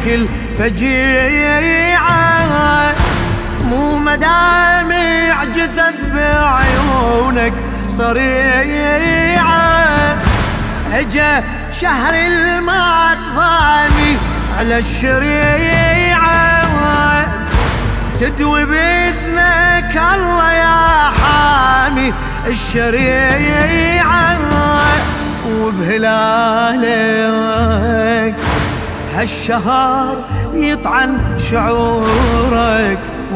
كل فجيعة، مو مدامع جثث بعيونك صريعة. اجا شهر المات ضامي على الشريعة، تدوي بإذنك الله يا حامي الشريعة. وبهلالك هالشهر يطعن شعورك،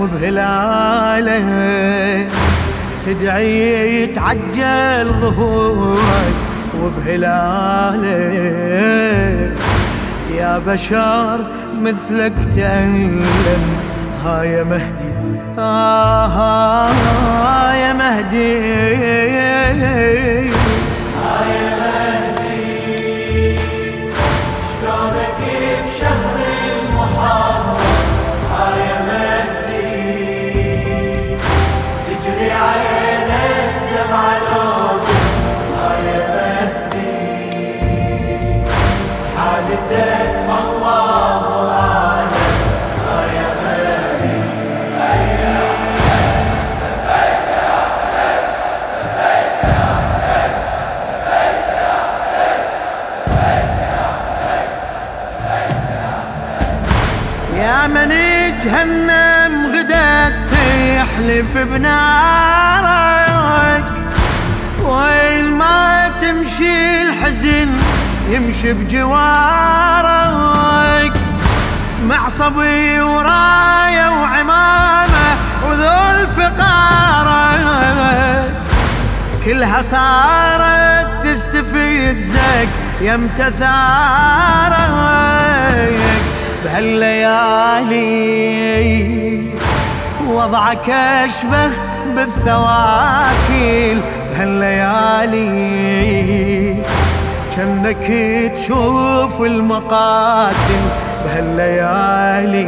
وبهلالك تدعي يتعجل ظهورك، وبهلالك يا بشر مثلك تألم. ها يا مهدي يا مهدي، شلونك بشهر المحرم يا مهدي، تجري عينك دمع لوطن يا مهدي، حالتك الله أعلم يا مهدي. يا من جهنم غدت يحلف بنارك، وين ما تمشي الحزن يمشي بجوارك، مع صبي وراية وعمامة وذول فقارك، كلها صارت تستفزك يمتى ثارك. بهالليالي وضعك أشبه بالثواكيل، بهالليالي جنك تشوف المقاتل، بهالليالي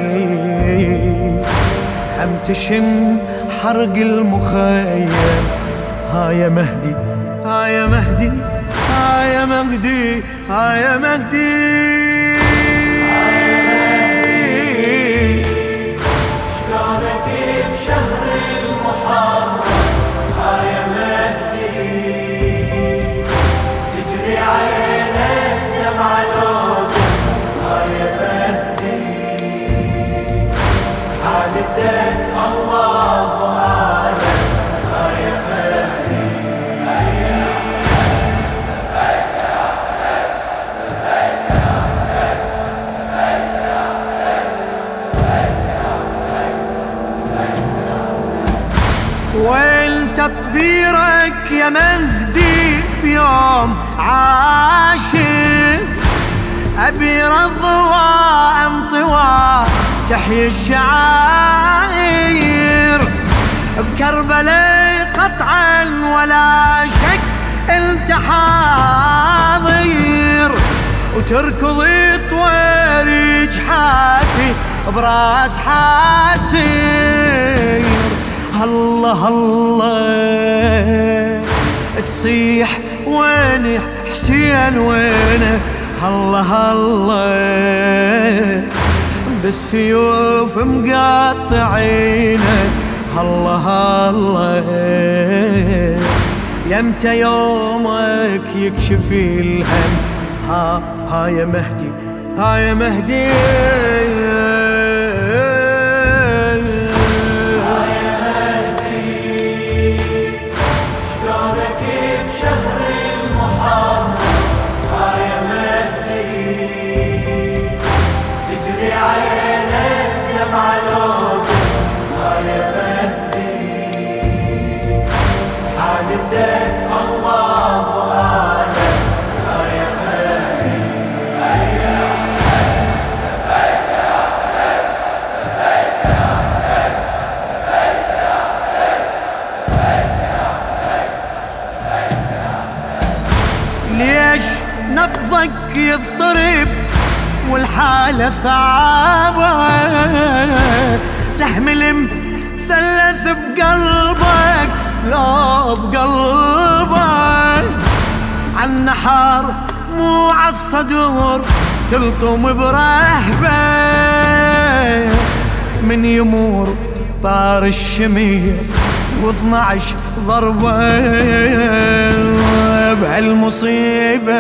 هم تشم حرق المخيم. ها يا مهدي يا مهدي يا مهدي يا مهدي، شلونك بشهر المحرم يا مهدي، تجري عينك دمع لوطن يا مهدي، حالتك الله أعلم يا مهدي. وين تطبيرك يا مهدي بيوم عاشر؟ أبي رضوى أمطوى تحيي الشعائر، بكربلاء قطعا ولا شك انت حاضر، وتركض طوير جحافي براس حاسير. الله الله تصيح وين حسين وينه، الله الله بالسيوف مقطعينه، الله الله يمتى يومك يكشف الهم. ها يا مهدي يا مهدي، ليش نبضك يضطرب والحالة صعبة؟ سهم المثلث بقلبك لو بقلبك، عالنحر مو عالصدور تلطم برهبة من يمور طار الشمير و12 ضربة بهالمصيبة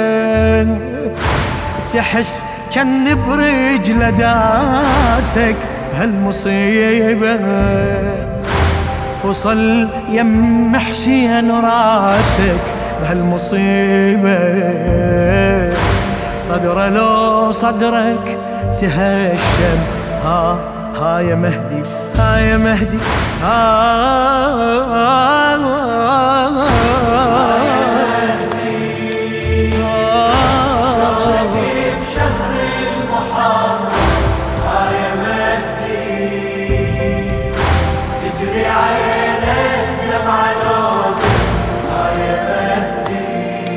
تحس كان برجله داسك بهالمصيبة فصل يم حسين راسك بهالمصيبة صدره لو صدرك تهشم ها يا مهدي ها يا مهدي بشهر المحرم يا مهدي تجري عينك دمع لودك يا مهدي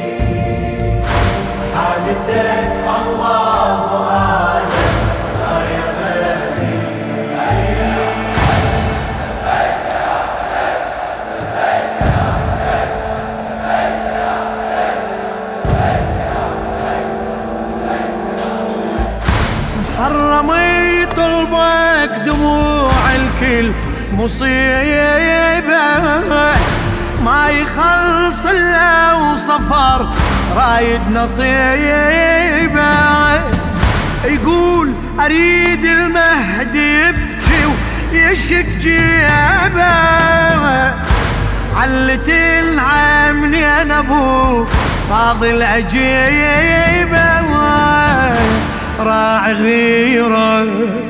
حالتك الله أعلم يا مهدي حرم يطلبك دموع الكل مصيبة ما يخلص الا وصفر رايد نصيبة يقول اريد المهدي يبكي ويشك جيبه علت العمني انا ابو فاضل عجيبه راعي غيره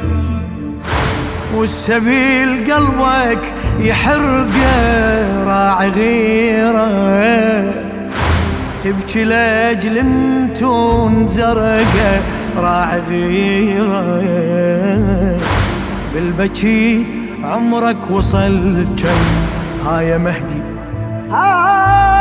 والسبيل قلبك يحرقه راعي غيره تبكي لاجل انتون زرقه راعي غيره بالبكي عمرك وصل كم ها يا مهدي